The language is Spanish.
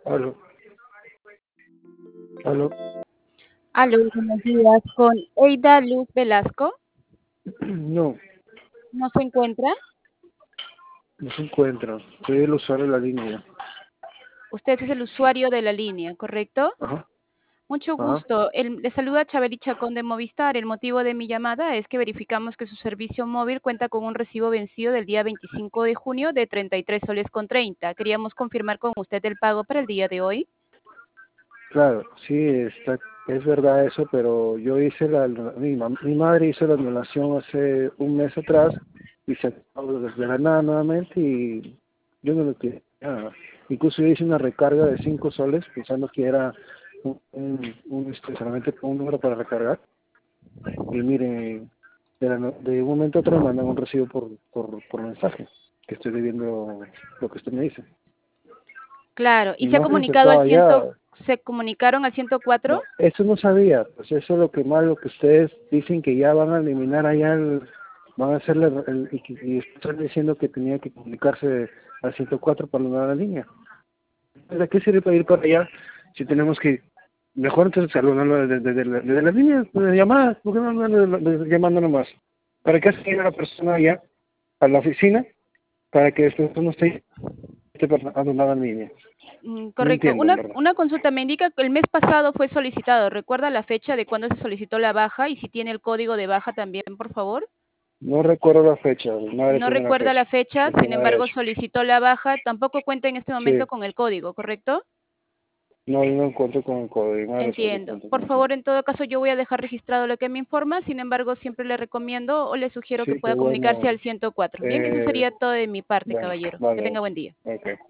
Aló, aló, Aló, buenos días. Con Eida Luz Velasco. no, ¿No se encuentra? no se encuentra. Soy el usuario de la línea. Usted es el usuario de la línea, ¿correcto? Ajá, Mucho ajá. gusto. Le saluda Chabeli Chacón de Movistar. El motivo de mi llamada es que verificamos que su servicio móvil cuenta con un recibo vencido del día 25 de junio de 33 soles con 30. Queríamos confirmar con usted el pago para el día de hoy. Claro, sí, es verdad eso, pero yo hice mi madre hizo la anulación hace un mes atrás y se acabó desde la nada nuevamente y yo no lo quiero nada. Incluso yo hice una recarga de 5 soles pensando que era solamente un número para recargar y miren, de un momento a otro me mandan un recibo por mensaje que estoy debiendo lo que usted me dice. Claro. ¿Y Y se ha no se ha comunicado al insertado allá. se comunicaron al 104? No, eso no sabía, pues eso es lo que malo que ustedes dicen que ya van a eliminar allá van a hacerle y están diciendo que tenía que comunicarse al 104 para la línea. ¿De qué sirve para ir para allá si tenemos que mejor entonces saludarlo desde la línea de llamadas? ¿Por qué no llamando nomás? ¿Para qué hacer a la persona allá a la oficina para que después no esté abandonada en línea? No Correcto. entiendo, en Una, verdad. una consulta me indica que el mes pasado fue solicitado. ¿Recuerda la fecha de cuándo se solicitó la baja y si tiene el código de baja también, por favor? No recuerdo la fecha, mi madre No tiene la recuerda fecha, la fecha, lo que sin me había embargo hecho. solicitó la baja. Tampoco cuenta en este momento Sí, con el código, ¿correcto? no, yo no encuentro con el código, mi madre se lo Entiendo. encuentro Por con el. favor, en todo caso, yo voy a dejar registrado lo que me informa. Sin embargo, siempre le recomiendo o le sugiero que Sí, qué pueda comunicarse bueno. al 104. Bien, eso sería todo de mi parte, Bueno, caballero. Que vale, tenga buen día. ok.